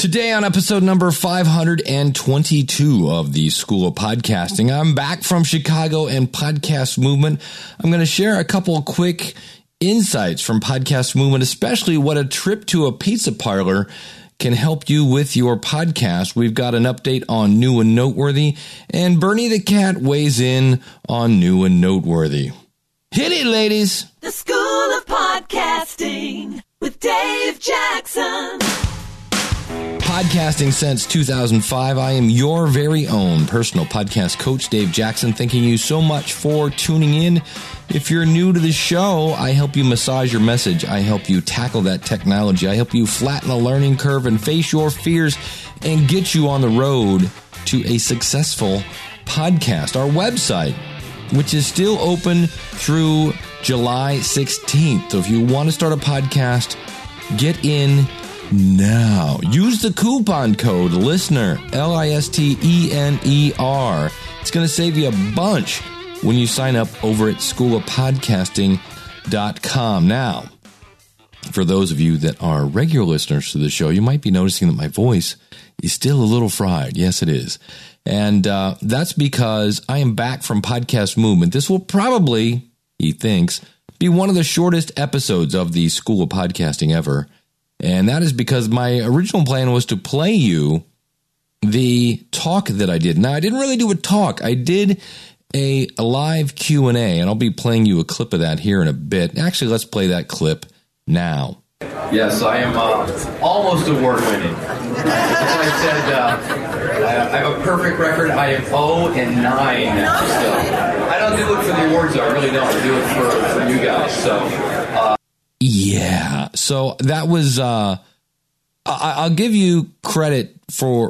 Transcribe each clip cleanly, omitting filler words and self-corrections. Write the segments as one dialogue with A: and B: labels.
A: Today on episode number 522 of the School of Podcasting, I'm back from Chicago and Podcast Movement. I'm going to share a couple of quick insights from Podcast Movement, especially what a trip to a pizza parlor can help you with your podcast. We've got an update on New and Noteworthy, and Bernie the Cat weighs in on New and Noteworthy. Hit it, ladies!
B: The School of Podcasting with Dave Jackson.
A: Podcasting since 2005. I am your very own personal podcast coach, Dave Jackson. Thanking you so much for tuning in. If you're new to the show, I help you massage your message. I help you tackle that technology. I help you flatten the learning curve and face your fears and get you on the road to a successful podcast. Our website, which is still open through July 16th. So if you want to start a podcast, get in now. Use the coupon code LISTENER, LISTENER. It's going to save you a bunch when you sign up over at schoolofpodcasting.com. Now, for those of you that are regular listeners to the show, you might be noticing that my voice is still a little fried. Yes, it is. And that's because I am back from Podcast Movement. This will probably, he thinks, be one of the shortest episodes of the School of Podcasting ever. And that is because my original plan was to play you the talk that I did. Now, I didn't really do a talk. I did a live Q&A, and I'll be playing you a clip of that here in a bit. Actually, let's play that clip now. Yes, I am almost award-winning. As I said, I have a perfect record. I am 0-9 still. I don't do it for the awards, though. I really don't. I do it for you guys. So that was, I'll give you credit for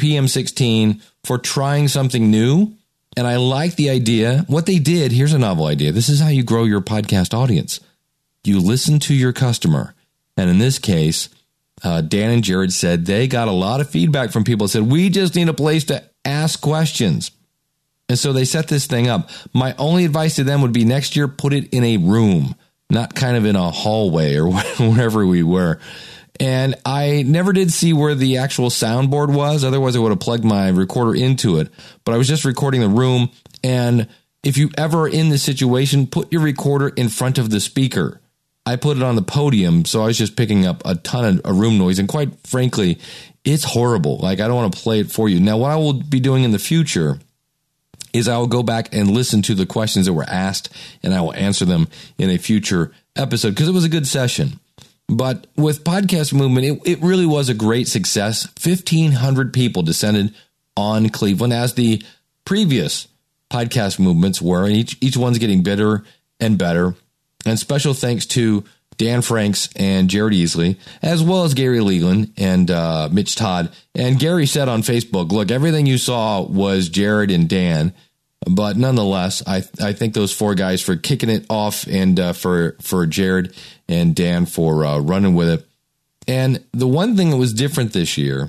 A: PM16 for trying something new. And I like the idea. What they did, here's a novel idea. This is how you grow your podcast audience. You listen to your customer. And in this case, Dan and Jared said they got a lot of feedback from people that said, we just need a place to ask questions. And so they set this thing up. My only advice to them would be next year, put it in a room, not kind of in a hallway or wherever we were. And I never did see where the actual soundboard was. Otherwise, I would have plugged my recorder into it. But I was just recording the room. And if you ever are in this situation, put your recorder in front of the speaker. I put it on the podium, so I was just picking up a ton of room noise. And quite frankly, it's horrible. Like, I don't want to play it for you. Now, what I will be doing in the future is I will go back and listen to the questions that were asked, and I will answer them in a future episode because it was a good session. But with Podcast Movement, it really was a great success. 1,500 people descended on Cleveland, as the previous Podcast Movements were, and each one's getting better and better. And special thanks to Dan Franks and Jared Easley, as well as Gary Leland and Mitch Todd. And Gary said on Facebook, look, everything you saw was Jared and Dan. But nonetheless, I thank those four guys for kicking it off, and for Jared and Dan for running with it. And the one thing that was different this year,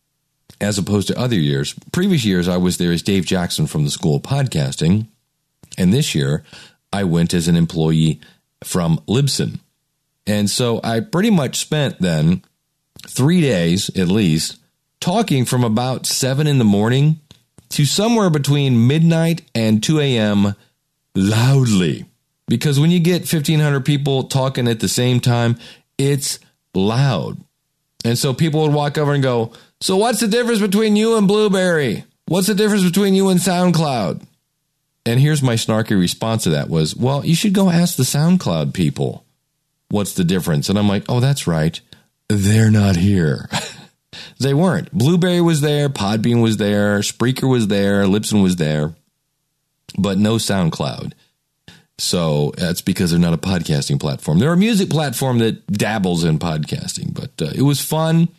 A: as opposed to other years, previous years I was there as Dave Jackson from the School of Podcasting, and this year I went as an employee from Libsyn. And so I pretty much spent then 3 days at least talking from about 7 in the morning to somewhere between midnight and 2 a.m. loudly. Because when you get 1,500 people talking at the same time, it's loud. And so people would walk over and go, so what's the difference between you and Blueberry? What's the difference between you and SoundCloud? And here's my snarky response to that was, well, you should go ask the SoundCloud people what's the difference. And I'm like, oh, that's right. They're not here. They weren't. Blueberry was there. Podbean was there. Spreaker was there. Libsyn was there. But no SoundCloud. So that's because they're not a podcasting platform. They're a music platform that dabbles in podcasting. But it was fun.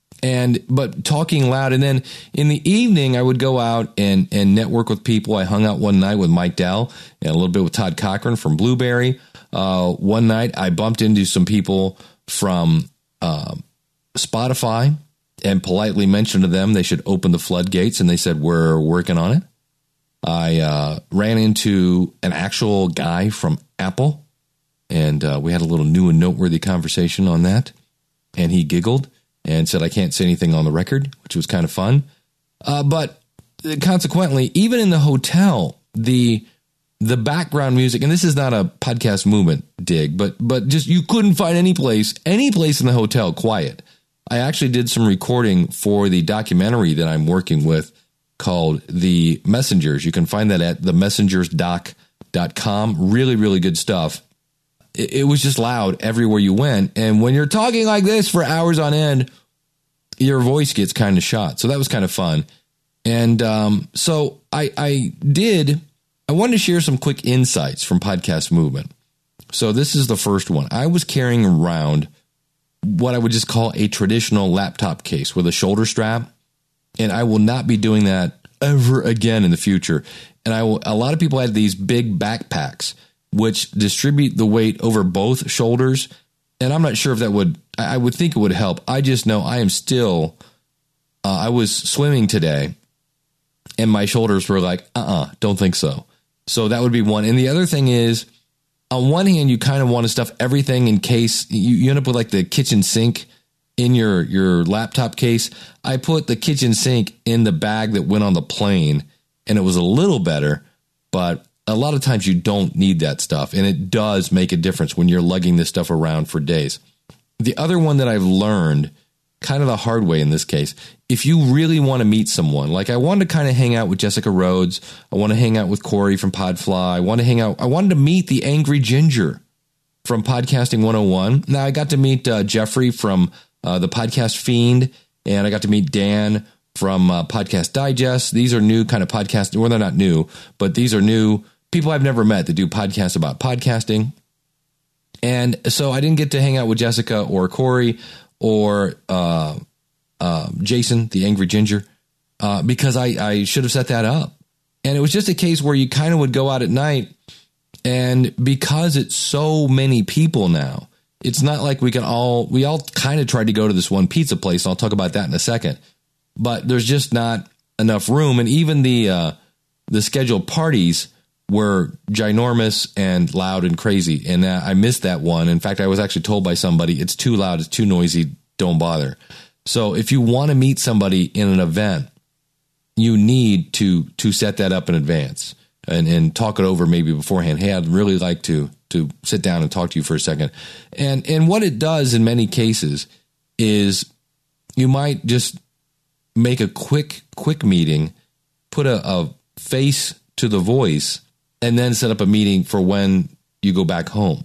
A: But talking loud. And then in the evening, I would go out and network with people. I hung out one night with Mike Dell and a little bit with Todd Cochran from Blueberry. One night, I bumped into some people from Spotify and politely mentioned to them they should open the floodgates, and they said, we're working on it. I ran into an actual guy from Apple, and we had a little new and noteworthy conversation on that, and he giggled and said I can't say anything on the record, which was kind of fun. But consequently, even in the hotel, the background music, and this is not a podcast movement dig, but just you couldn't find any place in the hotel quiet. I actually did some recording for the documentary that I'm working with called The Messengers. You can find that at themessengersdoc.com. Really, really good stuff. It was just loud everywhere you went. And when you're talking like this for hours on end, your voice gets kind of shot. So that was kind of fun. And so I wanted to share some quick insights from Podcast Movement. So this is the first one. I was carrying around what I would just call a traditional laptop case with a shoulder strap. And I will not be doing that ever again in the future. And a lot of people had these big backpacks, which distribute the weight over both shoulders. And I'm not sure if I would think it would help. I just know I am still, I was swimming today and my shoulders were like, don't think so. So that would be one. And the other thing is, on one hand, you kind of want to stuff everything in case you end up with like the kitchen sink in your laptop case. I put the kitchen sink in the bag that went on the plane, and it was a little better, but a lot of times you don't need that stuff, and it does make a difference when you're lugging this stuff around for days. The other one that I've learned kind of the hard way in this case, if you really want to meet someone, like I wanted to kind of hang out with Jessica Rhodes, I want to hang out with Corey from Podfly, I wanted to meet the Angry Ginger from Podcasting 101. Now I got to meet Jeffrey from the Podcast Fiend, and I got to meet Dan from Podcast Digest. These are new kind of podcasts. Well, they're not new, but these are new people I've never met that do podcasts about podcasting. And so I didn't get to hang out with Jessica or Corey or Jason, the Angry Ginger, because I should have set that up. And it was just a case where you kind of would go out at night, and because it's so many people now, it's not like we all kind of tried to go to this one pizza place. And I'll talk about that in a second, but there's just not enough room. And even the scheduled parties were ginormous and loud and crazy. And I missed that one. In fact, I was actually told by somebody, it's too loud, it's too noisy, don't bother. So if you want to meet somebody in an event, you need to set that up in advance and talk it over maybe beforehand. Hey, I'd really like to sit down and talk to you for a second. And what it does in many cases is you might just make a quick meeting, put a face to the voice, and then set up a meeting for when you go back home.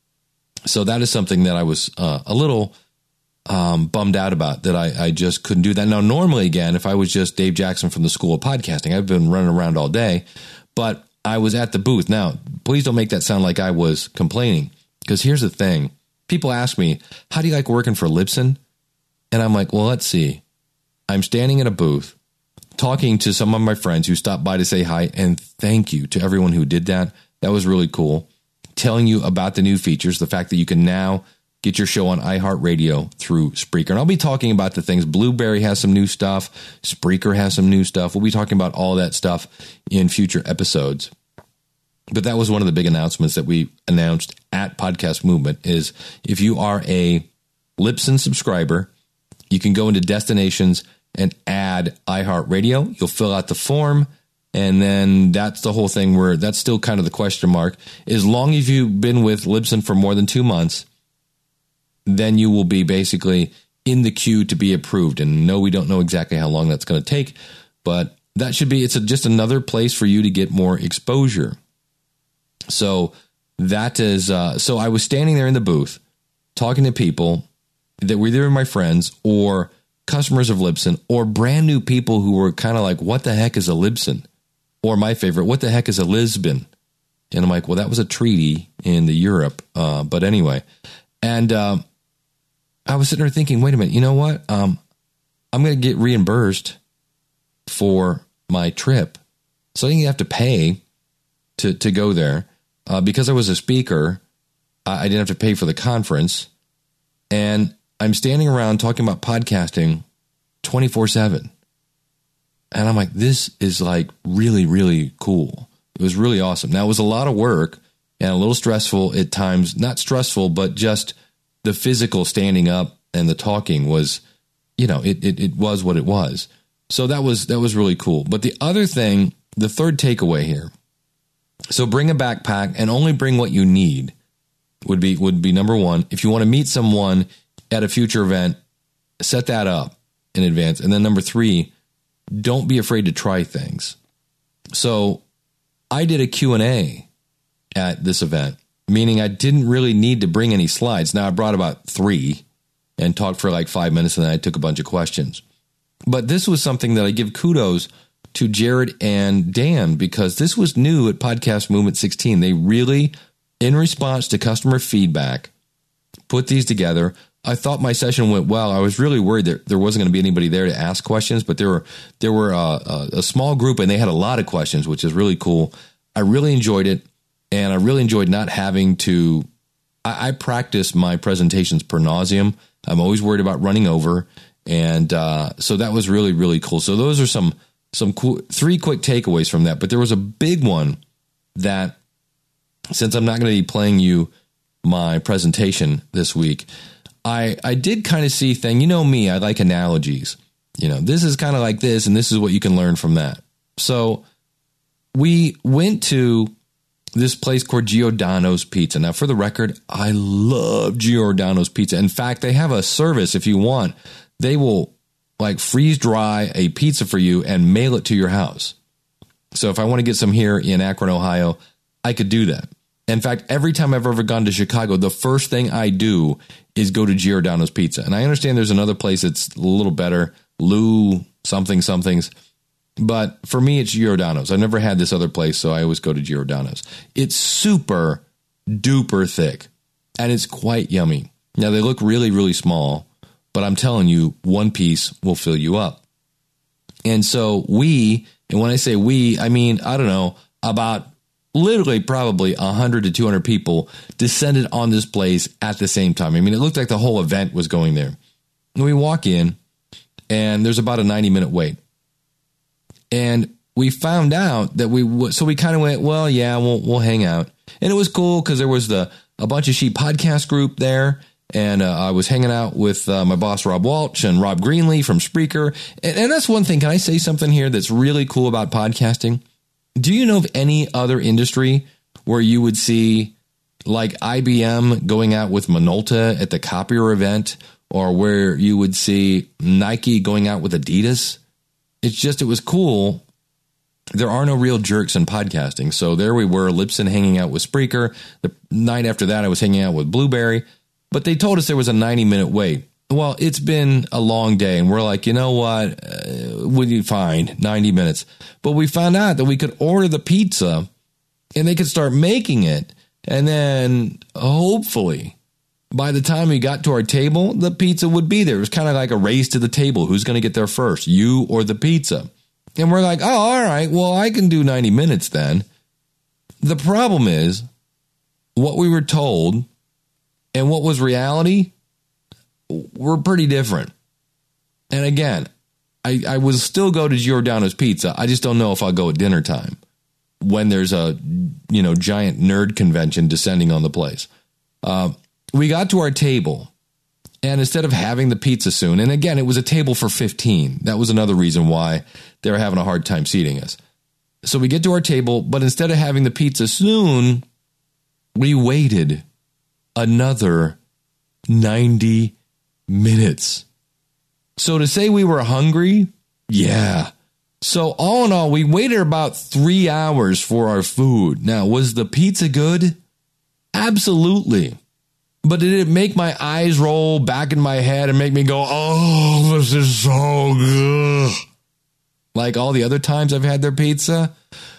A: So that is something that I was a little bummed out about, that I just couldn't do that. Now, normally, again, if I was just Dave Jackson from the School of Podcasting, I've been running around all day, but I was at the booth. Now, please don't make that sound like I was complaining, because here's the thing. People ask me, how do you like working for Libsyn? And I'm like, well, let's see. I'm standing in a booth talking to some of my friends who stopped by to say hi, and thank you to everyone who did that. That was really cool. Telling you about the new features, the fact that you can now get your show on iHeartRadio through Spreaker. And I'll be talking about the things. Blueberry has some new stuff. Spreaker has some new stuff. We'll be talking about all that stuff in future episodes. But that was one of the big announcements that we announced at Podcast Movement, is if you are a Libsyn subscriber, you can go into Destinations and add iHeartRadio. You'll fill out the form, and then that's the whole thing, where that's still kind of the question mark. As long as you've been with Libsyn for more than 2 months, then you will be basically in the queue to be approved. And no, we don't know exactly how long that's going to take, but that should be, just another place for you to get more exposure. So that is, so I was standing there in the booth talking to people that were either my friends or customers of Libsyn, or brand new people who were kind of like, what the heck is a Libsyn? Or my favorite, what the heck is a Lisbon? And I'm like, well, that was a treaty in the Europe. But anyway, and I was sitting there thinking, wait a minute, you know what? I'm going to get reimbursed for my trip. So I didn't have to pay to go there. Because I was a speaker, I didn't have to pay for the conference. And I'm standing around talking about podcasting 24/7. And I'm like, this is like really, really cool. It was really awesome. Now, it was a lot of work and a little stressful at times. Not stressful, but just the physical standing up and the talking was it was what it was. So that was really cool. But the other thing, the third takeaway here, so bring a backpack and only bring what you need would be number one. If you want to meet someone at a future event, set that up in advance. And then number three, don't be afraid to try things. So I did a Q&A at this event, meaning I didn't really need to bring any slides. Now I brought about 3 and talked for like 5 minutes, and then I took a bunch of questions. But this was something that I give kudos to Jared and Dan, because this was new at Podcast Movement 16. They really, in response to customer feedback, put these together. I thought my session went well. I was really worried that there wasn't going to be anybody there to ask questions, but there were a small group, and they had a lot of questions, which is really cool. I really enjoyed it, and I really enjoyed not having to. I practice my presentations per nauseum. I'm always worried about running over, and so that was really, really cool. So those are some cool 3 quick takeaways from that. But there was a big one that, since I'm not going to be playing you my presentation this week, I did kind of see thing. You know me, I like analogies. This is kind of like this, and this is what you can learn from that. So we went to this place called Giordano's Pizza. Now, for the record, I love Giordano's Pizza. In fact, they have a service if you want. They will like freeze dry a pizza for you and mail it to your house. So if I want to get some here in Akron, Ohio, I could do that. In fact, every time I've ever gone to Chicago, the first thing I do is go to Giordano's Pizza. And I understand there's another place that's a little better, Lou somethings. But for me, it's Giordano's. I've never had this other place, so I always go to Giordano's. It's super duper thick, and it's quite yummy. Now, they look really, really small, but I'm telling you, one piece will fill you up. And so and when I say we, I mean, I don't know, about literally probably 100 to 200 people descended on this place at the same time. I mean, it looked like the whole event was going there. And we walk in, and there's about a 90-minute wait. And we found out that so we kind of went, well, yeah, we'll hang out. And it was cool because there was a bunch of Sheep podcast group there. And I was hanging out with my boss, Rob Walsh, and Rob Greenlee from Spreaker. And that's one thing. Can I say something here that's really cool about podcasting? Do you know of any other industry where you would see like IBM going out with Minolta at the Copier event, or where you would see Nike going out with Adidas? It was cool. There are no real jerks in podcasting. So there we were, Libsyn hanging out with Spreaker. The night after that, I was hanging out with Blueberry. But they told us there was a 90-minute wait. Well, it's been a long day, and we're like, you know what? Would you find 90 minutes? But we found out that we could order the pizza, and they could start making it. And then hopefully, by the time we got to our table, the pizza would be there. It was kind of like a race to the table. Who's going to get there first, you or the pizza? And we're like, oh, all right, well, I can do 90 minutes then. The problem is what we were told and what was reality were pretty different. And again, I will still go to Giordano's Pizza. I just don't know if I'll go at dinner time when there's a giant nerd convention descending on the place. We got to our table, and instead of having the pizza soon, and again, it was a table for 15. That was another reason why they were having a hard time seating us. So we get to our table, but instead of having the pizza soon, we waited another 90 minutes. So to say we were hungry, yeah. So all in all, we waited about 3 hours for our food. Now, was the pizza good? Absolutely. But did it make my eyes roll back in my head and make me go, oh, this is so good? Like all the other times I've had their pizza?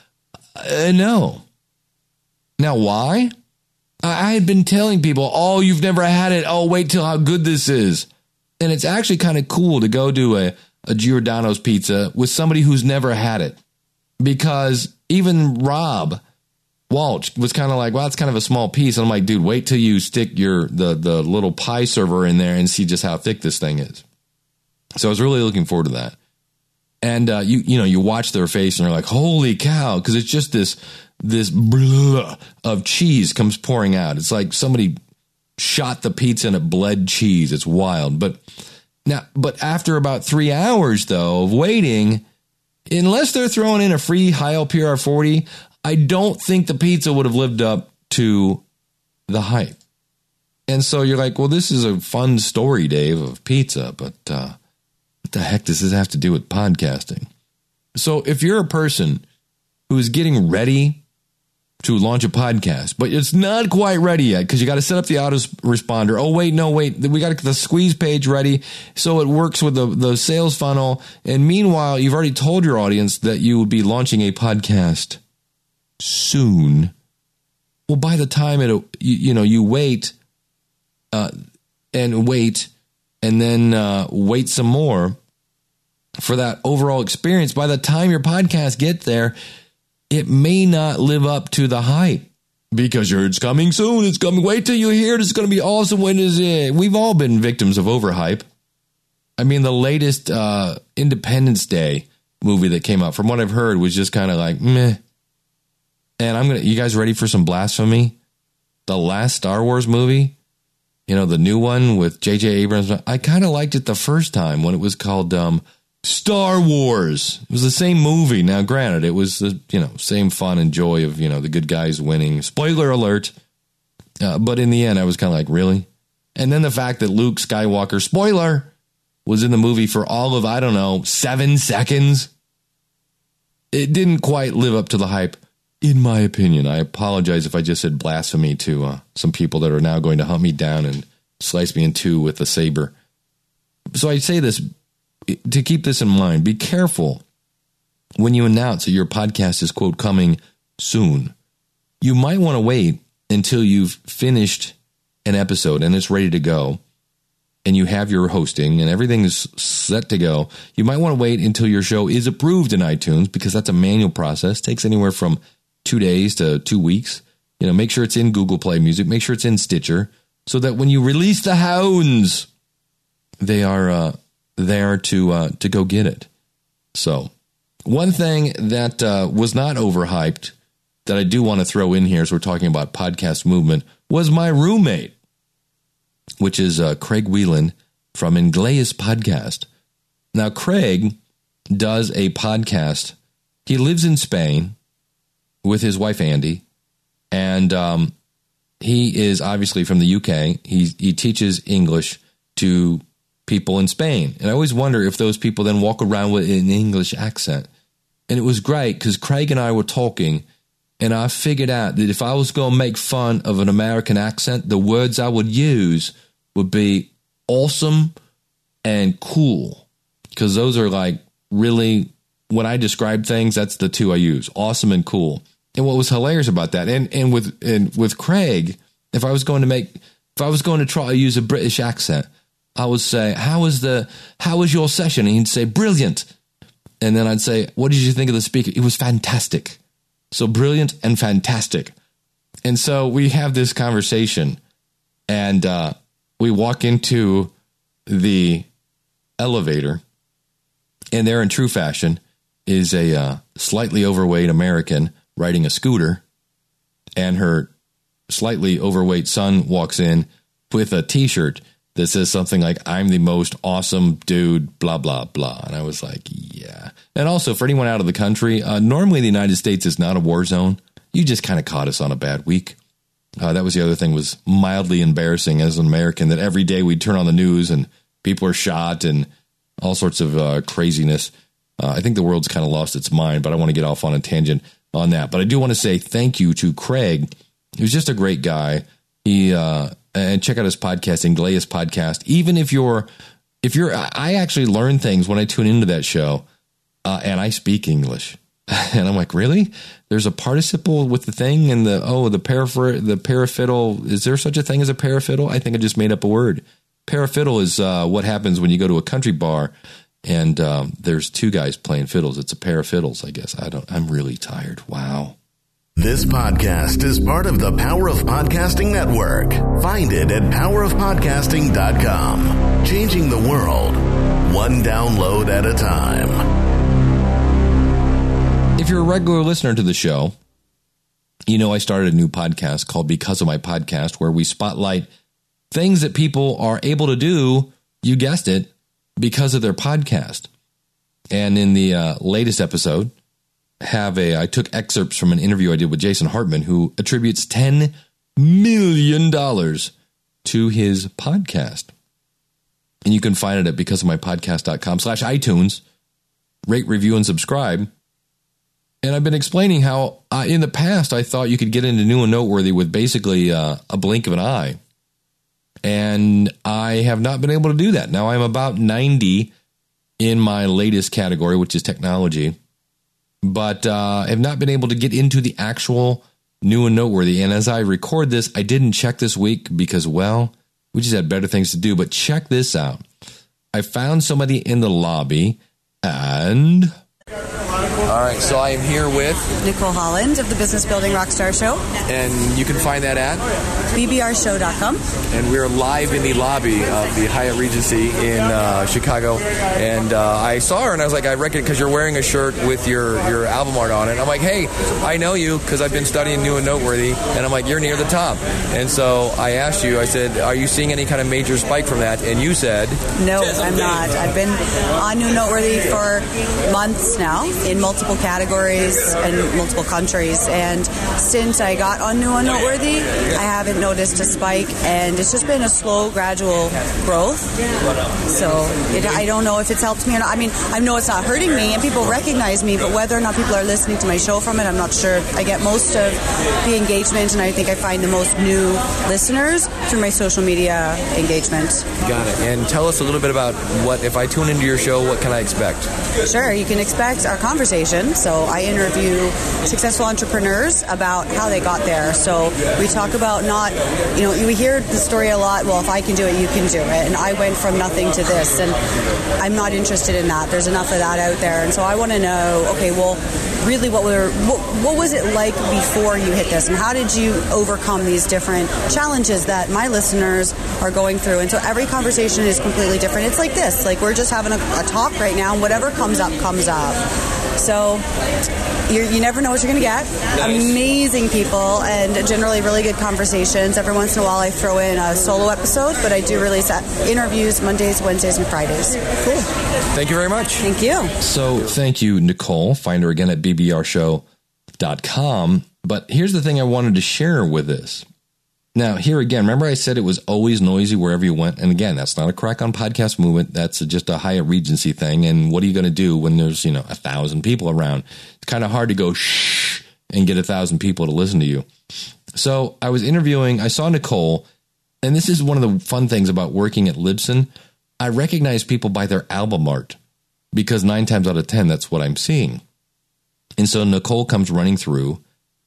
A: No. Now, why? I had been telling people, oh, you've never had it. Oh, wait till how good this is. And it's actually kind of cool to go to a Giordano's Pizza with somebody who's never had it. Because even Rob Walsh was kind of like, well, it's kind of a small piece. And I'm like, dude, wait till you stick the little pie server in there and see just how thick this thing is. So I was really looking forward to that. And you watch their face and they're like, holy cow, because it's just this blah of cheese comes pouring out. It's like somebody shot the pizza and it bled cheese. It's wild. But Now, but after about 3 hours, though, of waiting, unless they're throwing in a free Heil PR40, I don't think the pizza would have lived up to the hype. And so you're like, well, this is a fun story, Dave, of pizza, but what the heck does this have to do with podcasting? So if you're a person who is getting ready to launch a podcast, but it's not quite ready yet because you got to set up the autoresponder. Oh, wait, we got to get the squeeze page ready so it works with the sales funnel. And meanwhile, you've already told your audience that you would be launching a podcast soon. Well, by the time you wait and wait and then wait some more for that overall experience, by the time your podcast gets there, it may not live up to the hype because it's coming soon. It's coming. Wait till you hear it. It's going to be awesome. When is it? We've all been victims of overhype. I mean, the latest Independence Day movie that came out, from what I've heard, was just kind of like meh. And you guys ready for some blasphemy? The last Star Wars movie, the new one with J.J. Abrams. I kind of liked it the first time when it was called Star Wars. It was the same movie. Now, granted, it was the same fun and joy of the good guys winning. Spoiler alert. But in the end, I was kind of like, really? And then the fact that Luke Skywalker, spoiler, was in the movie for all of 7 seconds. It didn't quite live up to the hype, in my opinion. I apologize if I just said blasphemy to some people that are now going to hunt me down and slice me in two with a saber. So I say this to keep this in mind. Be careful when you announce that your podcast is, quote, coming soon. You might want to wait until you've finished an episode and it's ready to go and you have your hosting and everything is set to go. You might want to wait until your show is approved in iTunes because that's a manual process. It takes anywhere from 2 days to 2 weeks. Make sure it's in Google Play Music. Make sure it's in Stitcher so that when you release the hounds, they are there to go get it. So one thing that was not overhyped that I do want to throw in here as we're talking about podcast movement was my roommate, which is Craig Whelan from Ingleus Podcast. Now, Craig does a podcast. He lives in Spain with his wife, Andy, and he is obviously from the UK. He teaches English to people in Spain. And I always wonder if those people then walk around with an English accent. And it was great because Craig and I were talking and I figured out that if I was going to make fun of an American accent, the words I would use would be awesome and cool. Because those are like really, when I describe things, that's the two I use, awesome and cool. And what was hilarious about that, and with Craig, if I was going to try to use a British accent, I would say, how was your session? And he'd say, brilliant. And then I'd say, what did you think of the speaker? It was fantastic. So brilliant and fantastic. And so we have this conversation and we walk into the elevator and there in true fashion is a slightly overweight American riding a scooter and her slightly overweight son walks in with a t-shirt that says something like, I'm the most awesome dude, blah, blah, blah. And I was like, yeah. And also, for anyone out of the country, normally the United States is not a war zone. You just kind of caught us on a bad week. That was the other thing, was mildly embarrassing as an American, that every day we'd turn on the news and people are shot and all sorts of craziness. I think the world's kind of lost its mind, but I want to get off on a tangent on that. But I do want to say thank you to Craig. He was just a great guy. And check out his podcast, Ingleus Podcast. Even if you're, I actually learn things when I tune into that show, and I speak English. And I'm like, really? There's a participle with the thing and the parafiddle. Is there such a thing as a parafiddle? I think I just made up a word. Parafiddle is what happens when you go to a country bar and there's two guys playing fiddles. It's a pair of fiddles, I guess. I'm really tired. Wow.
C: This podcast is part of the Power of Podcasting Network. Find it at powerofpodcasting.com. Changing the world, one download at a time.
A: If you're a regular listener to the show, you know I started a new podcast called Because of My Podcast, where we spotlight things that people are able to do, you guessed it, because of their podcast. And in the latest episode, I took excerpts from an interview I did with Jason Hartman, who attributes $10 million to his podcast. And you can find it at becauseofmypodcast.com/iTunes. Rate, review, and subscribe. And I've been explaining how in the past I thought you could get into New and Noteworthy with basically a blink of an eye. And I have not been able to do that. Now I'm about 90 in my latest category, which is technology. But have not been able to get into the actual New and Noteworthy. And as I record this, I didn't check this week because, well, we just had better things to do. But check this out. I found somebody in the lobby and... All right, so I am here with
D: Nicole Holland of the Business Building Rockstar Show.
A: And you can find that at
D: bbrshow.com.
A: And we're live in the lobby of the Hyatt Regency in Chicago. And I saw her and I was like, I reckon because you're wearing a shirt with your album art on it. I'm like, hey, I know you because I've been studying New and Noteworthy. And I'm like, you're near the top. And so I asked you, I said, are you seeing any kind of major spike from that? And you said...
D: No, I'm not. I've been on New and Noteworthy for months now in multiple categories and multiple countries. And since I got on New and Noteworthy, I haven't noticed a spike, and it's just been a slow, gradual growth. So I don't know if it's helped me or not. I mean, I know it's not hurting me, and people recognize me, but whether or not people are listening to my show from it, I'm not sure. I get most of the engagement, and I think I find the most new listeners through my social media engagement.
A: Got it. And tell us a little bit about what, if I tune into your show, what can I expect?
D: Sure. You can expect our conversation. So I interview successful entrepreneurs about how they got there. So we talk about not, we hear the story a lot, well, if I can do it, you can do it. And I went from nothing to this, and I'm not interested in that. There's enough of that out there. And so I want to know, okay, well, really what was it like before you hit this, and how did you overcome these different challenges that my listeners are going through? And so every conversation is completely different. It's like this, like we're just having a talk right now, and whatever comes up, comes up. So you never know what you're going to get. Nice. Amazing people and generally really good conversations. Every once in a while I throw in a solo episode, but I do release interviews Mondays, Wednesdays, and Fridays.
A: Cool. Thank you very much.
D: Thank you.
A: So thank you, Nicole. Find her again at bbrshow.com. But here's the thing I wanted to share with this. Now, here again, remember I said it was always noisy wherever you went? And again, that's not a crack on podcast movement. That's just a Hyatt Regency thing. And what are you going to do when there's, 1,000 people around? It's kind of hard to go shh and get 1,000 people to listen to you. So I saw Nicole, and this is one of the fun things about working at Libsyn. I recognize people by their album art because 9 times out of 10, that's what I'm seeing. And so Nicole comes running through,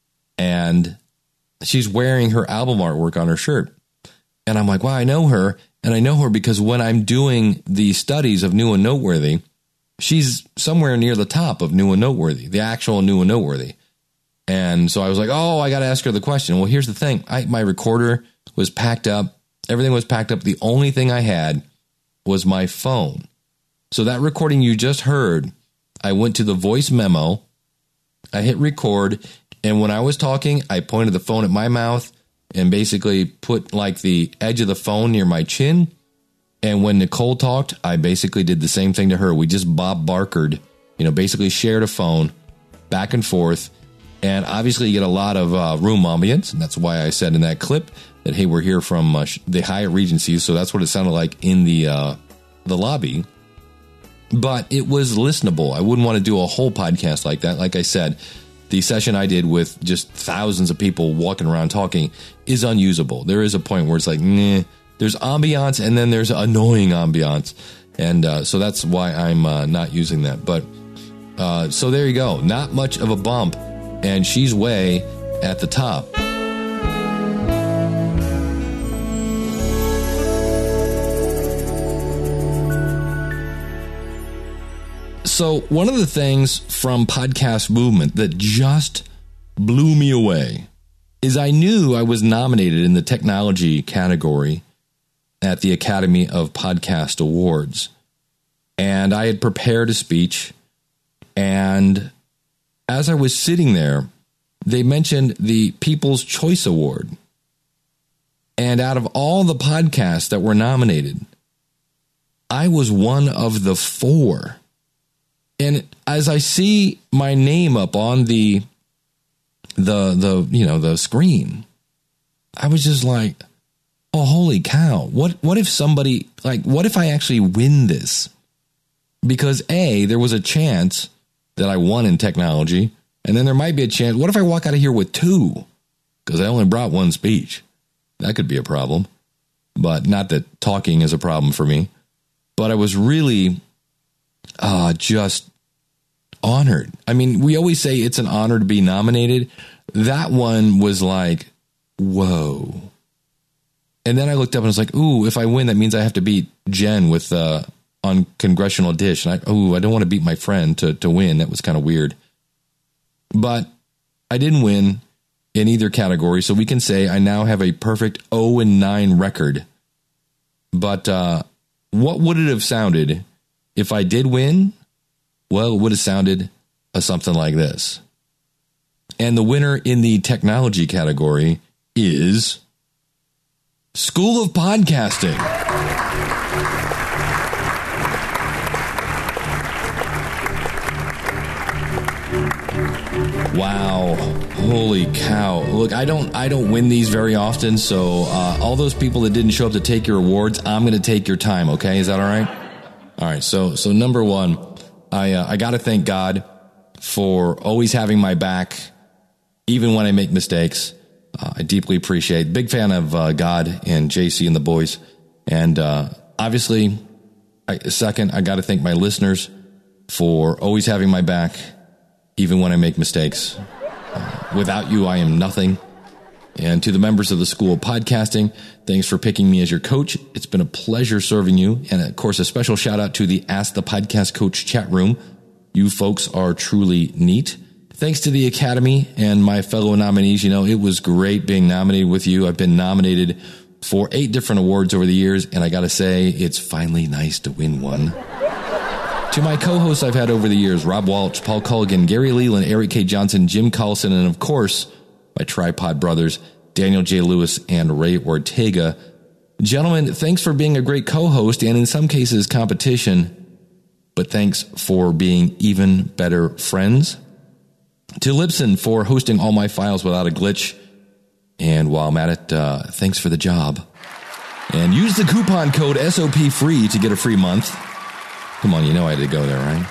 A: and she's wearing her album artwork on her shirt. And I'm like, wow, I know her. And I know her because when I'm doing the studies of New and Noteworthy, she's somewhere near the top of New and Noteworthy, the actual New and Noteworthy. And so I was like, oh, I got to ask her the question. Well, here's the thing. My recorder was packed up. Everything was packed up. The only thing I had was my phone. So that recording you just heard, I went to the voice memo. I hit record. And when I was talking, I pointed the phone at my mouth and basically put like the edge of the phone near my chin. And when Nicole talked, I basically did the same thing to her. We just Bob Barkered, basically shared a phone back and forth. And obviously you get a lot of room ambience. And that's why I said in that clip that, hey, we're here from the Hyatt Regency. So that's what it sounded like in the lobby. But it was listenable. I wouldn't want to do a whole podcast like that. Like I said, the session I did with just thousands of people walking around talking is unusable. There is a point where it's like, there's ambiance and then there's annoying ambiance. And so that's why I'm not using that. But so there you go. Not much of a bump. And she's way at the top. So one of the things from Podcast Movement that just blew me away is I knew I was nominated in the technology category at the Academy of Podcast Awards. And I had prepared a speech. And as I was sitting there, they mentioned the People's Choice Award. And out of all the podcasts that were nominated, I was one of the 4. And as I see my name up on the screen, I was just like, oh, holy cow. What if somebody, what if I actually win this? Because there was a chance that I won in technology, and then there might be a chance. What if I walk out of here with 2? Because I only brought 1 speech. That could be a problem. But not that talking is a problem for me. But I was really just honored. I mean, we always say it's an honor to be nominated. That one was like, whoa. And then I looked up and I was like, ooh, if I win, that means I have to beat Jen with on Congressional Dish. And I don't want to beat my friend to win. That was kind of weird. But I didn't win in either category. So we can say I now have a perfect 0-9 record. But what would it have sounded if I did win? Well, it would have sounded something like this. And the winner in the technology category is School of Podcasting. Wow. Holy cow. Look, I don't win these very often, so all those people that didn't show up to take your awards, I'm going to take your time, okay? Is that all right? All right, so number 1, I got to thank God for always having my back, even when I make mistakes. I deeply appreciate. Big fan of God and JC and the boys. And obviously, second, I got to thank my listeners for always having my back, even when I make mistakes. Without you, I am nothing. And to the members of the School of Podcasting, thanks for picking me as your coach. It's been a pleasure serving you. And of course, a special shout out to the Ask the Podcast Coach chat room. You folks are truly neat. Thanks to the Academy and my fellow nominees. You know, it was great being nominated with you. I've been nominated for 8 different awards over the years, and I got to say, it's finally nice to win one. To my co-hosts I've had over the years, Rob Walsh, Paul Culligan, Gary Leland, Eric K. Johnson, Jim Collison, and of course, my tripod brothers, Daniel J. Lewis and Ray Ortega. Gentlemen, thanks for being a great co-host and in some cases competition, but thanks for being even better friends. To Libsyn for hosting all my files without a glitch. And while I'm at it, thanks for the job. And use the coupon code SOPFREE to get a free month. Come on, you know I had to go there, right?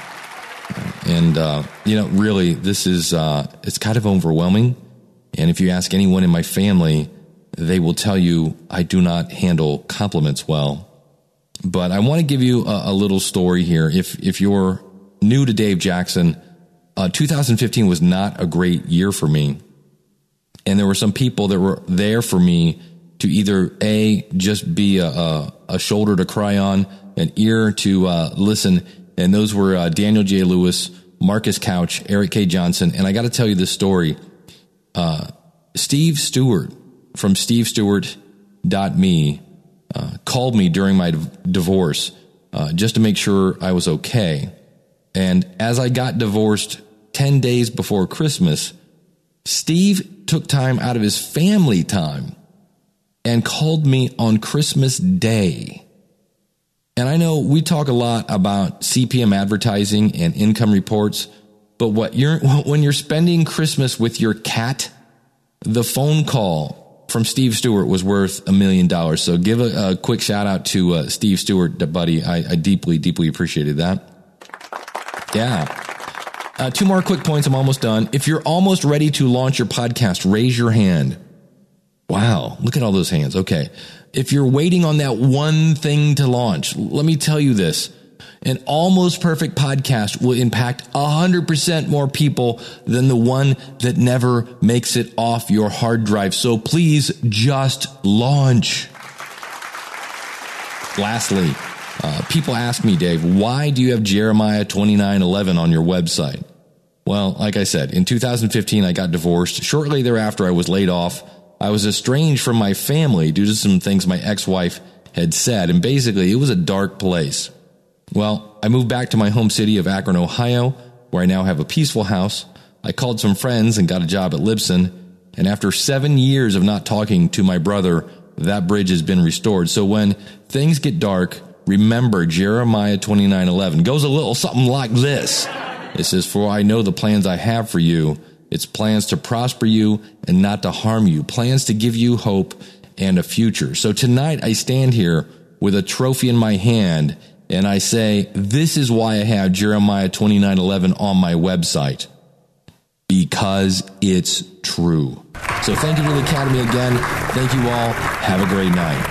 A: And, really, this is, it's kind of overwhelming. And if you ask anyone in my family, they will tell you I do not handle compliments well. But I want to give you a little story here. If you're new to Dave Jackson, 2015 was not a great year for me. And there were some people that were there for me to either just be a shoulder to cry on, an ear to listen. And those were Daniel J. Lewis, Marcus Couch, Eric K. Johnson. And I got to tell you this story. Steve Stewart from stevestewart.me called me during my divorce just to make sure I was okay. And as I got divorced 10 days before Christmas, Steve took time out of his family time and called me on Christmas Day. And I know we talk a lot about CPM advertising and income reports, but when you're spending Christmas with your cat, the phone call from Steve Stewart was worth $1 million. So give a quick shout out to Steve Stewart, buddy. I deeply, deeply appreciated that. Yeah. 2 more quick points. I'm almost done. If you're almost ready to launch your podcast, raise your hand. Wow. Look at all those hands. Okay. If you're waiting on that one thing to launch, let me tell you this. An almost perfect podcast will impact 100% more people than the one that never makes it off your hard drive. So please just launch. Lastly, people ask me, Dave, why do you have Jeremiah 29:11 on your website? Well, like I said, in 2015, I got divorced. Shortly thereafter, I was laid off. I was estranged from my family due to some things my ex-wife had said. And basically, it was a dark place. Well, I moved back to my home city of Akron, Ohio, where I now have a peaceful house. I called some friends and got a job at Libsyn. And after 7 years of not talking to my brother, that bridge has been restored. So when things get dark, remember Jeremiah 29:11. Goes a little something like this. It says, "For I know the plans I have for you. It's plans to prosper you and not to harm you. Plans to give you hope and a future." So tonight I stand here with a trophy in my hand and I say, this is why I have Jeremiah 29:11 on my website. Because it's true. So thank you to the Academy again. Thank you all. Have a great night.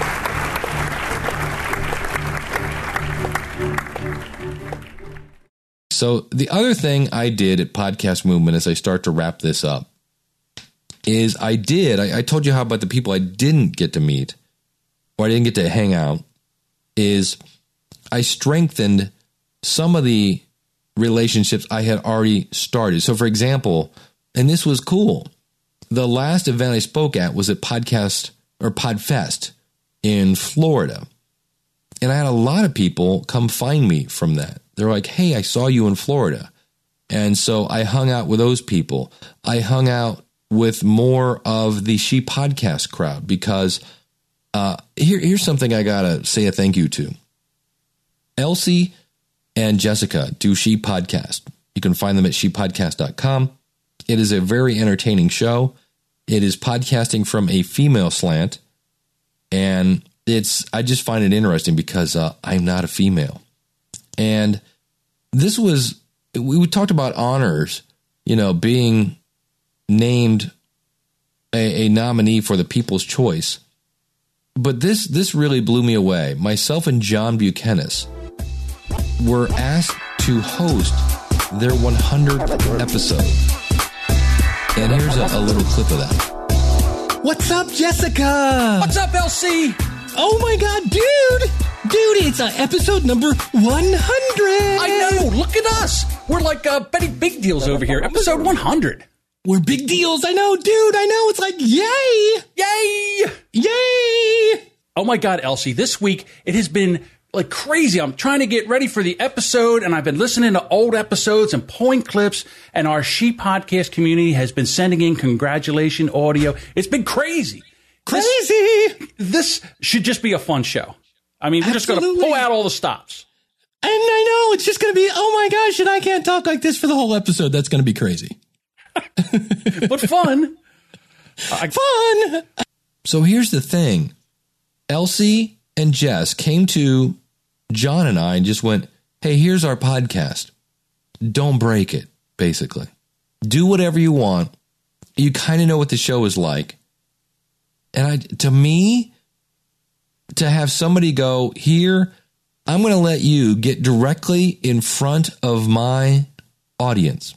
A: So the other thing I did at Podcast Movement as I start to wrap this up is I told you how about the people I didn't get to meet or I didn't get to hang out, is I strengthened some of the relationships I had already started. So for example, and this was cool, the last event I spoke at was at Podfest in Florida. And I had a lot of people come find me from that. They're like, hey, I saw you in Florida. And so I hung out with those people. I hung out with more of the She Podcast crowd because here's something I got to say a thank you to. Elsie and Jessica do She Podcast. You can find them at shepodcast.com. It is a very entertaining show. It is podcasting from a female slant. And I just find it interesting because I'm not a female. And we talked about honors, being named a nominee for the People's Choice. But this really blew me away. Myself and John Buchanan were asked to host their 100th episode. And here's a little clip of that. What's up, Jessica?
E: What's up, LC?
A: Oh my God, dude, it's episode number 100.
E: I know, look at us. We're like Betty Big Deals over here, episode 100.
A: We're big deals, I know, dude, I know. It's like, yay!
E: Oh my God, Elsie, this week it has been like crazy. I'm trying to get ready for the episode, and I've been listening to old episodes and pulling clips, and our She Podcast community has been sending in congratulation audio. It's been crazy. This should just be a fun show. I mean, we're just going to pull out all the stops.
A: And I know, it's just going to be, oh my gosh, and I can't talk like this for the whole episode. That's going to be crazy.
E: But fun.
A: Fun! So here's the thing. Elsie and Jess came to John and I and just went, hey, here's our podcast. Don't break it, basically. Do whatever you want. You kind of know what the show is like. And to me, to have somebody go, here, I'm going to let you get directly in front of my audience.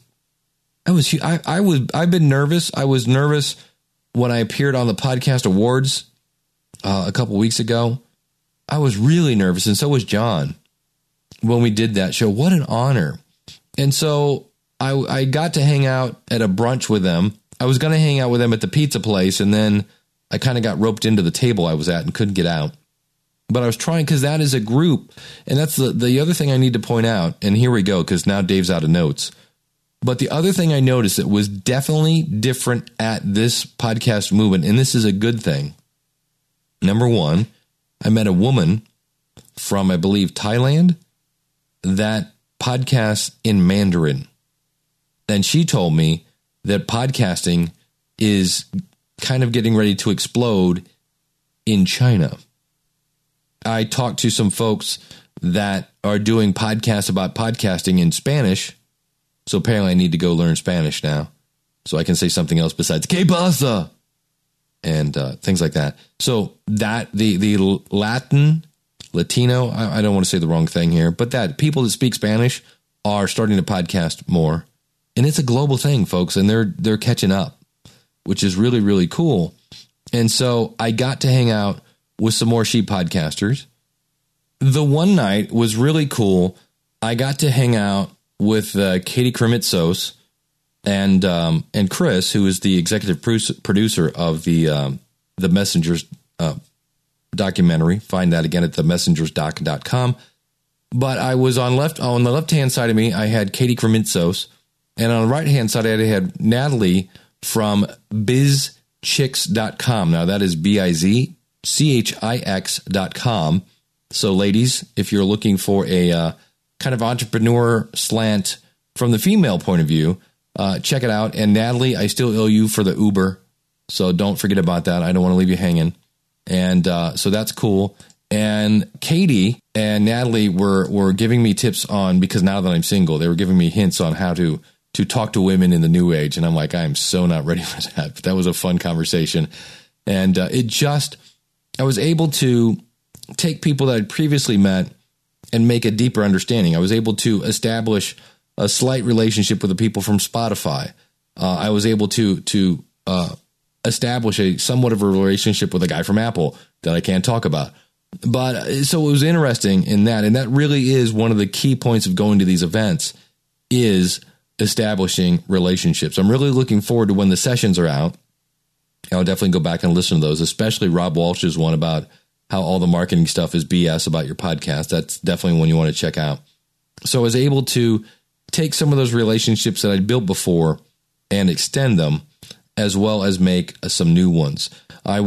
A: I've been nervous. I was nervous when I appeared on the Podcast Awards a couple weeks ago. I was really nervous, and so was John when we did that show. What an honor. And so I got to hang out at a brunch with them. I was going to hang out with them at the pizza place, and then I kind of got roped into the table I was at and couldn't get out. But I was trying, because that is a group, and that's the other thing I need to point out, and here we go, because now Dave's out of notes. But the other thing I noticed that was definitely different at this podcast movement, and this is a good thing. Number one, I met a woman from, I believe, Thailand that podcasts in Mandarin. And she told me that podcasting is kind of getting ready to explode in China. I talked to some folks that are doing podcasts about podcasting in Spanish. So apparently I need to go learn Spanish now so I can say something else besides "Que pasa?" and things like that. So that the Latino, I don't want to say the wrong thing here, but that people that speak Spanish are starting to podcast more. And it's a global thing, folks, and they're catching up, which is really, really cool. And so I got to hang out with some more She Podcasters. The one night was really cool. I got to hang out with Katie Krimitsos and Chris, who is the executive producer of the Messengers documentary. Find that again at themessengersdoc.com. But I was on the left-hand side of me, I had Katie Krimitsos, and on the right-hand side, I had Natalie from bizchix.com. Now, that is BIZCHIX.com. So ladies, if you're looking for a kind of entrepreneur slant from the female point of view, check it out. And Natalie, I still owe you for the Uber. So don't forget about that. I don't want to leave you hanging. And so that's cool. And Katie and Natalie were giving me tips on, because now that I'm single, they were giving me hints on how to talk to women in the new age. And I'm like, I'm so not ready for that. But that was a fun conversation. And I was able to take people that I'd previously met and make a deeper understanding. I was able to establish a slight relationship with the people from Spotify. I was able to establish a somewhat of a relationship with a guy from Apple that I can't talk about. But so it was interesting in that. And that really is one of the key points of going to these events, is establishing relationships. I'm really looking forward to when the sessions are out. I'll definitely go back and listen to those, especially Rob Walsh's one about how all the marketing stuff is BS about your podcast. That's definitely one you want to check out. So I was able to take some of those relationships that I'd built before and extend them, as well as make some new ones. It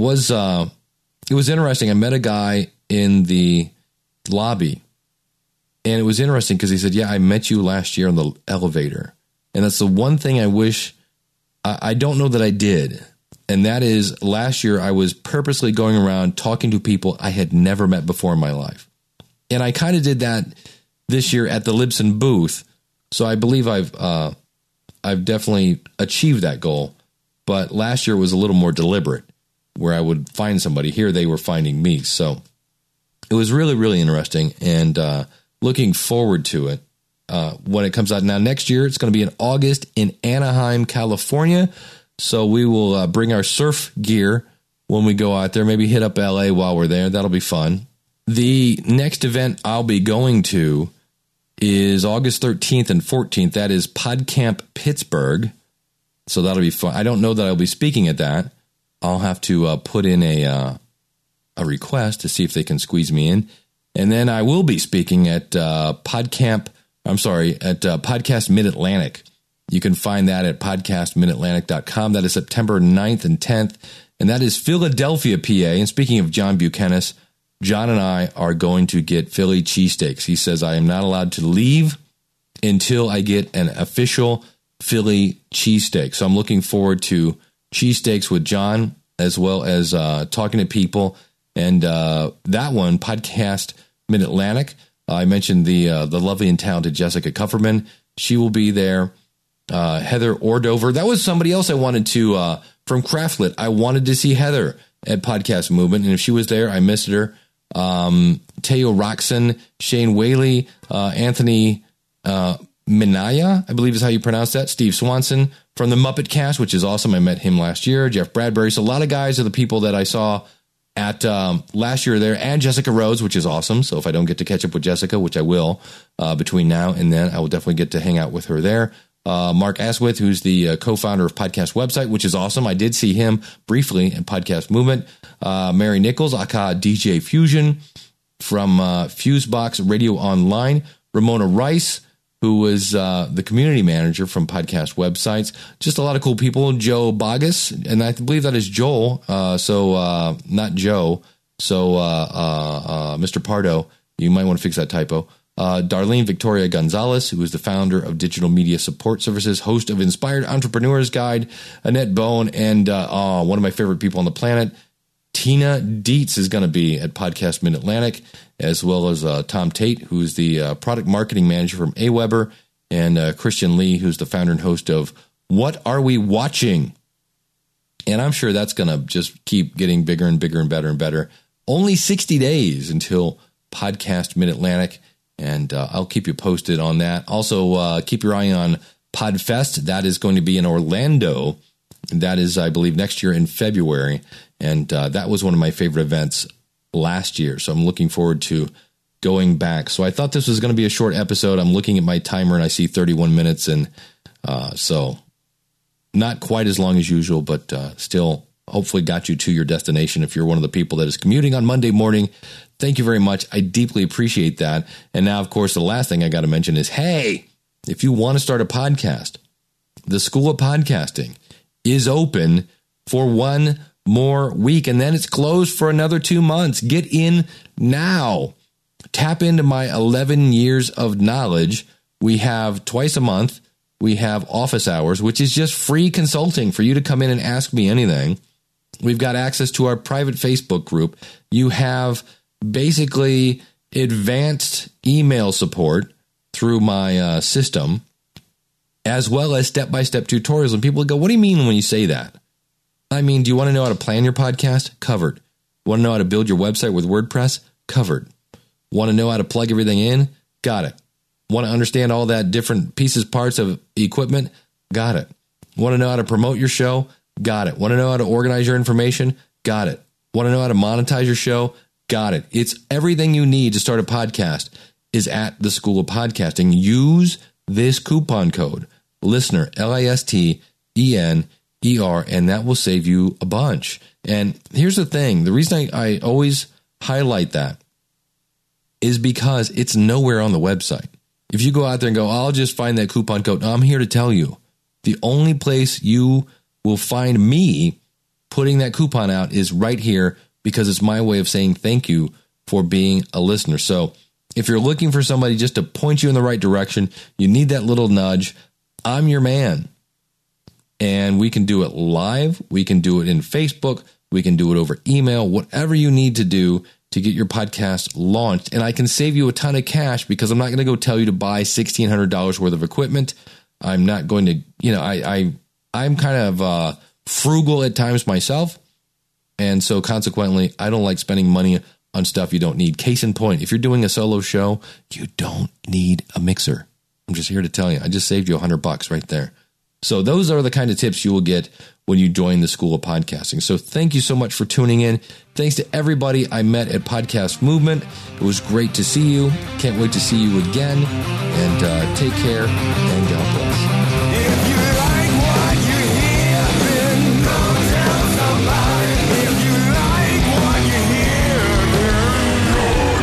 A: was interesting. I met a guy in the lobby, and it was interesting because he said, yeah, I met you last year on the elevator. And that's the one thing I wish, I don't know that I did. And that is, last year I was purposely going around talking to people I had never met before in my life. And I kind of did that this year at the Libsyn booth. So I believe I've definitely achieved that goal. But last year was a little more deliberate, where I would find somebody. Here they were finding me. So it was really, really interesting, and looking forward to it when it comes out. Now, next year, it's going to be in August in Anaheim, California. So we will bring our surf gear when we go out there, maybe hit up LA while we're there. That'll be fun. The next event I'll be going to is August 13th and 14th. That is PodCamp Pittsburgh. So that'll be fun. I don't know that I'll be speaking at that. I'll have to put in a request to see if they can squeeze me in. And then I will be speaking at Podcast Mid-Atlantic. You can find that at podcastmidatlantic.com. That is September 9th and 10th. And that is Philadelphia, PA. And speaking of John Buchanan, John and I are going to get Philly cheesesteaks. He says I am not allowed to leave until I get an official Philly cheesesteak. So I'm looking forward to cheesesteaks with John, as well as talking to people. And that one, Podcast Mid-Atlantic, I mentioned the lovely and talented Jessica Kupferman. She will be there. Heather Ordover. That was somebody else I wanted to, from Craftlit. I wanted to see Heather at Podcast Movement. And if she was there, I missed her. Teo Roxon, Shane Whaley, Anthony Minaya, I believe is how you pronounce that. Steve Swanson from the Muppet Cast, which is awesome. I met him last year. Jeff Bradbury. So a lot of guys are the people that I saw at last year there, and Jessica Rhodes, which is awesome. So if I don't get to catch up with Jessica, which I will between now and then, I will definitely get to hang out with her there. Mark Asquith, who's the co-founder of Podcast Website, which is awesome. I did see him briefly in Podcast Movement. Mary Nichols, aka DJ Fusion from Fusebox Radio Online. Ramona Rice, who was the community manager from Podcast Websites. Just a lot of cool people. Joe Bogus, and I believe that is Joel. Not Joe. So Mr. Pardo, you might want to fix that typo. Darlene Victoria Gonzalez, who is the founder of Digital Media Support Services, host of Inspired Entrepreneur's Guide, Annette Bone, and one of my favorite people on the planet, Tina Dietz, is going to be at Podcast Mid-Atlantic, as well as Tom Tate, who's the product marketing manager from AWeber, and Christian Lee, who's the founder and host of What Are We Watching? And I'm sure that's going to just keep getting bigger and bigger and better and better. Only 60 days until Podcast Mid-Atlantic. And I'll keep you posted on that. Also, keep your eye on PodFest. That is going to be in Orlando. That is, I believe, next year in February. And that was one of my favorite events last year. So I'm looking forward to going back. So I thought this was going to be a short episode. I'm looking at my timer and I see 31 minutes. And so not quite as long as usual, but still hopefully got you to your destination if you're one of the people that is commuting on Monday morning. Thank you very much. I deeply appreciate that. And now, of course, the last thing I got to mention is, hey, if you want to start a podcast, the School of Podcasting is open for one more week, and then it's closed for another 2 months. Get in now. tap into my 11 years of knowledge. We have twice a month. We have office hours, which is just free consulting for you to come in and ask me anything. We've got access to our private Facebook group. You have basically advanced email support through my system, as well as step-by-step tutorials. And people go, what do you mean when you say that? I mean, do you want to know how to plan your podcast? Covered. Want to know how to build your website with WordPress? Covered. Want to know how to plug everything in? Got it. Want to understand all that different pieces, parts of equipment? Got it. Want to know how to promote your show? Got it. Want to know how to organize your information? Got it. Want to know how to monetize your show? Got it. It's everything you need to start a podcast is at the School of Podcasting. Use this coupon code, LISTENER, LISTENER, and that will save you a bunch. And here's the thing. The reason I always highlight that is because it's nowhere on the website. If you go out there and go, I'll just find that coupon code. No, I'm here to tell you, the only place you will find me putting that coupon out is right here, because it's my way of saying thank you for being a listener. So if you're looking for somebody just to point you in the right direction, you need that little nudge, I'm your man. And we can do it live. We can do it in Facebook. We can do it over email, whatever you need to do to get your podcast launched. And I can save you a ton of cash, because I'm not going to go tell you to buy $1,600 worth of equipment. I'm not going to, I'm kind of frugal at times myself. And so consequently, I don't like spending money on stuff you don't need. Case in point, if you're doing a solo show, you don't need a mixer. I'm just here to tell you, I just saved you $100 right there. So those are the kind of tips you will get when you join the School of Podcasting. So thank you so much for tuning in. Thanks to everybody I met at Podcast Movement. It was great to see you. Can't wait to see you again. And take care, and God bless.
F: If you like what you hear, then go tell somebody. If you like what you hear, then go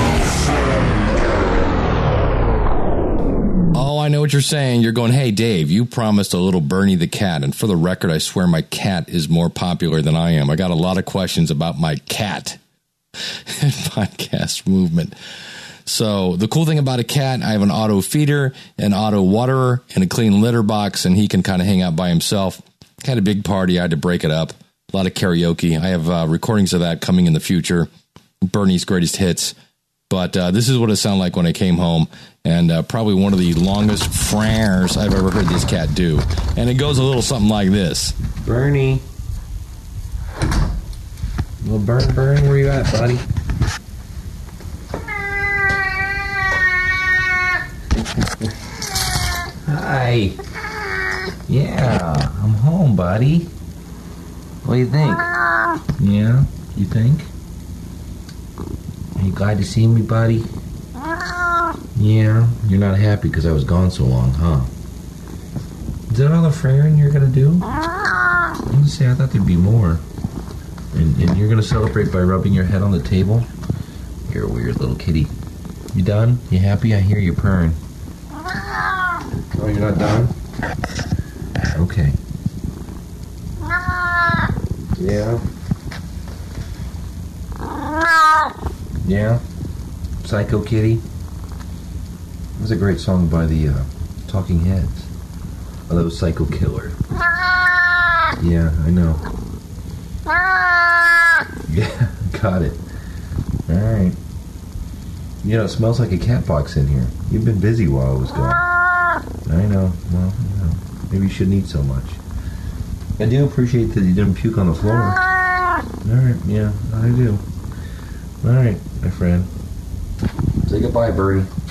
F: tell somebody.
A: Oh, I know what you're saying. You're going, hey, Dave, you promised a little Bernie the cat. And for the record, I swear my cat is more popular than I am. I got a lot of questions about my cat at Podcast Movement. So the cool thing about a cat, I have an auto feeder, an auto waterer, and a clean litter box, and he can kind of hang out by himself. Had a big party. I had to break it up. A lot of karaoke. I have recordings of that coming in the future. Bernie's greatest hits. But this is what it sounded like when I came home, and probably one of the longest frères I've ever heard this cat do. And it goes a little something like this. Bernie. Well, Bernie, where you at, buddy? Hi. Yeah, I'm home, buddy. What do you think? Yeah, you think? Are you glad to see me, buddy? Yeah, you're not happy because I was gone so long, huh? Is that all the fraying you're going to do? I'm going to say, I thought there'd be more. And you're going to celebrate by rubbing your head on the table? You're a weird little kitty. You done? You happy? I hear you purring. Oh, you're not done? Okay. Yeah? Yeah? Psycho Kitty? It was a great song by the Talking Heads. Although Psycho Killer. Yeah, I know. Yeah, got it. Alright. You know, it smells like a cat box in here. You've been busy while I was gone. I know. Well, maybe you shouldn't eat so much. I do appreciate that you didn't puke on the floor. Alright, yeah, I do. Alright, my friend. Say goodbye, Birdie.